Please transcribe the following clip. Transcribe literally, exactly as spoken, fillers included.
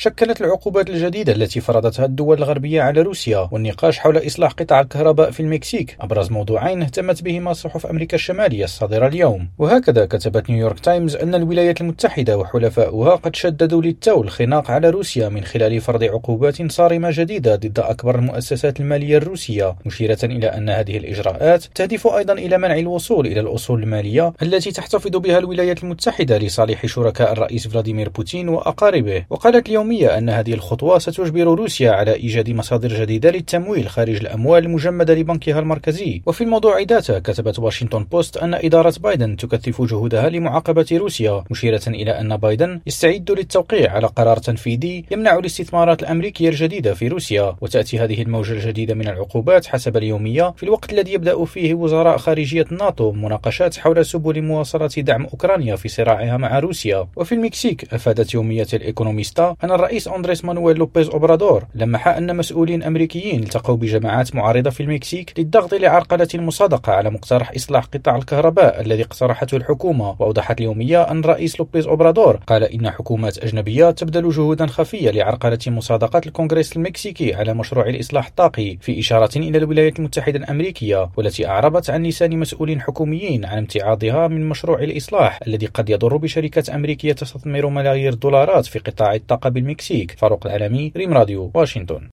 شكلت العقوبات الجديدة التي فرضتها الدول الغربية على روسيا والنقاش حول إصلاح قطاع الكهرباء في المكسيك أبرز موضوعين اهتمت بهما صحف أمريكا الشمالية الصادرة اليوم. وهكذا كتبت نيويورك تايمز أن الولايات المتحدة وحلفاؤها قد شددوا للتو الخناق على روسيا من خلال فرض عقوبات صارمة جديدة ضد أكبر المؤسسات المالية الروسية، مشيرة إلى أن هذه الإجراءات تهدف أيضا إلى منع الوصول إلى الأصول المالية التي تحتفظ بها الولايات المتحدة لصالح شركاء الرئيس فلاديمير بوتين وأقاربه. وقالت اليومية أن هذه الخطوة ستجبر روسيا على إيجاد مصادر جديدة للتمويل خارج الأموال المجمدة لبنكها المركزي. وفي الموضوع ذاته كتبت واشنطن بوست أن إدارة بايدن تكثف جهودها لمعاقبة روسيا، مشيرة إلى أن بايدن يستعد للتوقيع على قرار تنفيذي يمنع الاستثمارات الأمريكية الجديدة في روسيا. وتأتي هذه الموجة الجديدة من العقوبات حسب اليومية في الوقت الذي يبدأ فيه وزراء خارجية الناتو مناقشات حول سبل مواصلة دعم أوكرانيا في صراعها مع روسيا. وفي المكسيك أفادت يومية الإيكونوميستا أن الرئيس أندريس مانويل لوبيز أوبرادور لمح أن مسؤولين أمريكيين التقوا بجماعات معارضة في المكسيك للضغط لعرقلة المصادقة على مقترح إصلاح قطاع الكهرباء الذي اقترحته الحكومة. وأوضحت اليومية أن الرئيس لوبيز أوبرادور قال إن حكومات أجنبية تبذل جهودا خفية لعرقلة مصادقة الكونغرس المكسيكي على مشروع الإصلاح الطاقي، في إشارة إلى الولايات المتحدة الأمريكية والتي أعربت عن لسان مسؤولين حكوميين عن امتعاضها من مشروع الإصلاح الذي قد يضر بشركات أمريكية تستثمر ملايير الدولارات في قطاع الطاقة بالمكسيك. فاروق العالمي، ريم راديو، واشنطن.